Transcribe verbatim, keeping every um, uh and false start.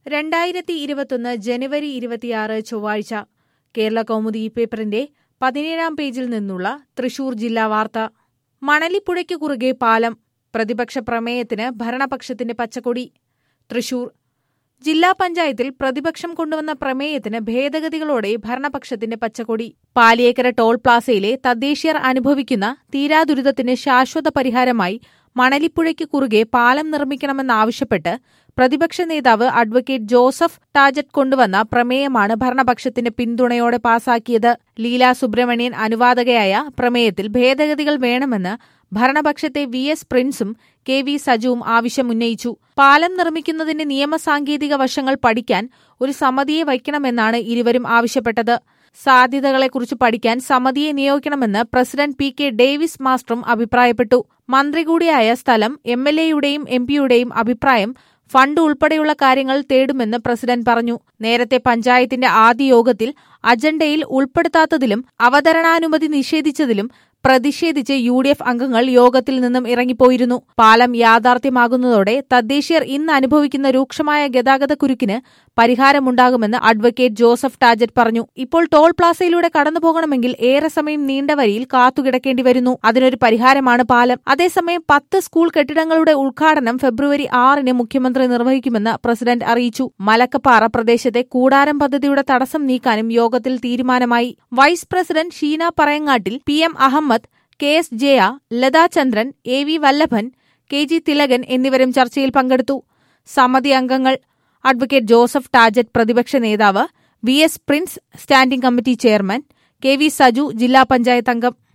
രണ്ടായിരത്തി ഇരുപത്തൊന്ന് ജനുവരി ഇരുപത്തിയാറ് ചൊവ്വാഴ്ച കേരള കൗമുദി പേപ്പറിന്റെ പതിനേഴാം പേജിൽ നിന്നുള്ള തൃശൂർ ജില്ലാ വാർത്ത. മണലിപ്പുഴയ്ക്ക് കുറുകെ പാലം, പ്രതിപക്ഷ പ്രമേയത്തിന് ഭരണപക്ഷത്തിന്റെ പച്ചക്കൊടി. തൃശൂർ ജില്ലാ പഞ്ചായത്തിൽ പ്രതിപക്ഷം കൊണ്ടുവന്ന പ്രമേയത്തിന് ഭേദഗതികളോടെ ഭരണപക്ഷത്തിന്റെ പച്ചക്കൊടി. പാലിയേക്കര ടോൾ പ്ലാസയിലെ തദ്ദേശീയർ അനുഭവിക്കുന്ന തീരാദുരിതത്തിന് ശാശ്വത പരിഹാരമായി മണലിപ്പുഴയ്ക്ക് കുറുകെ പാലം നിർമ്മിക്കണമെന്നാവശ്യപ്പെട്ട് പ്രതിപക്ഷ നേതാവ് അഡ്വക്കേറ്റ് ജോസഫ് ടാജറ്റ് കൊണ്ടുവന്ന പ്രമേയമാണ് ഭരണപക്ഷത്തിന്റെ പിന്തുണയോടെ പാസാക്കിയത്. ലീല സുബ്രഹ്മണ്യൻ അനുവാദകയായ പ്രമേയത്തിൽ ഭേദഗതികൾ വേണമെന്ന് ഭരണപക്ഷത്തെ വി എസ് പ്രിൻസും കെ വി സജുവും ആവശ്യമുന്നയിച്ചു. പാലം നിർമ്മിക്കുന്നതിന്റെ നിയമസാങ്കേതിക വശങ്ങൾ പഠിക്കാൻ ഒരു സമിതിയെ വയ്ക്കണമെന്നാണ് ഇരുവരും ആവശ്യപ്പെട്ടത്. സാധ്യതകളെക്കുറിച്ച് പഠിക്കാൻ സമിതിയെ നിയോഗിക്കണമെന്ന് പ്രസിഡന്റ് പി കെ ഡേവിസ് മാസ്റ്ററും അഭിപ്രായപ്പെട്ടു. മന്ത്രി കൂടിയായ സ്ഥലം എം എൽ എയുടെയും എം പിയുടെയും അഭിപ്രായം ഫണ്ട് ഉൾപ്പെടെയുള്ള കാര്യങ്ങൾ തേടുമെന്ന് പ്രസിഡന്റ് പറഞ്ഞു. നേരത്തെ പഞ്ചായത്തിന്റെ ആദ്യ യോഗത്തിൽ അജണ്ടയിൽ ഉൾപ്പെടുത്താത്തതിലും അവതരണാനുമതി നിഷേധിച്ചതിലും പ്രതിഷേധിച്ച് യു ഡി എഫ് അംഗങ്ങൾ യോഗത്തിൽ നിന്നും ഇറങ്ങിപ്പോയിരുന്നു. പാലം യാഥാർത്ഥ്യമാകുന്നതോടെ തദ്ദേശീയർ ഇന്ന് അനുഭവിക്കുന്ന രൂക്ഷമായ ഗതാഗത കുരുക്കിന് പരിഹാരമുണ്ടാകുമെന്ന് അഡ്വക്കേറ്റ് ജോസഫ് ടാജറ്റ് പറഞ്ഞു. ഇപ്പോൾ ടോൾ പ്ലാസയിലൂടെ കടന്നുപോകണമെങ്കിൽ ഏറെ സമയം നീണ്ട വരിയിൽ കാത്തുകിടക്കേണ്ടി വരുന്നു. അതിനൊരു പരിഹാരമാണ് പാലം. അതേസമയം പത്ത് സ്കൂൾ കെട്ടിടങ്ങളുടെ ഉദ്ഘാടനം ഫെബ്രുവരി ആറിന് മുഖ്യമന്ത്രി നിർവഹിക്കുമെന്ന് പ്രസിഡന്റ് അറിയിച്ചു. മലക്കപ്പാറ പ്രദേശത്തെ കൂടാരം പദ്ധതിയുടെ തടസ്സം നീക്കാനും യോഗത്തിൽ തീരുമാനമായി. Vice president Sheena Parayangattil, P M Ahammed, K S Jaya, Latha Chandran, A V Vallabhan, K G Thilakan എന്നിവരും ചർച്ചയിൽ പങ്കെടുത്തു. സമിതി അംഗങ്ങൾ അഡ്വക്കേറ്റ് ജോസഫ് ടാജറ്റ് പ്രതിപക്ഷ നേതാവ്, V S Prince standing committee chairman, K V Saju ജില്ലാ പഞ്ചായത്ത് അംഗം.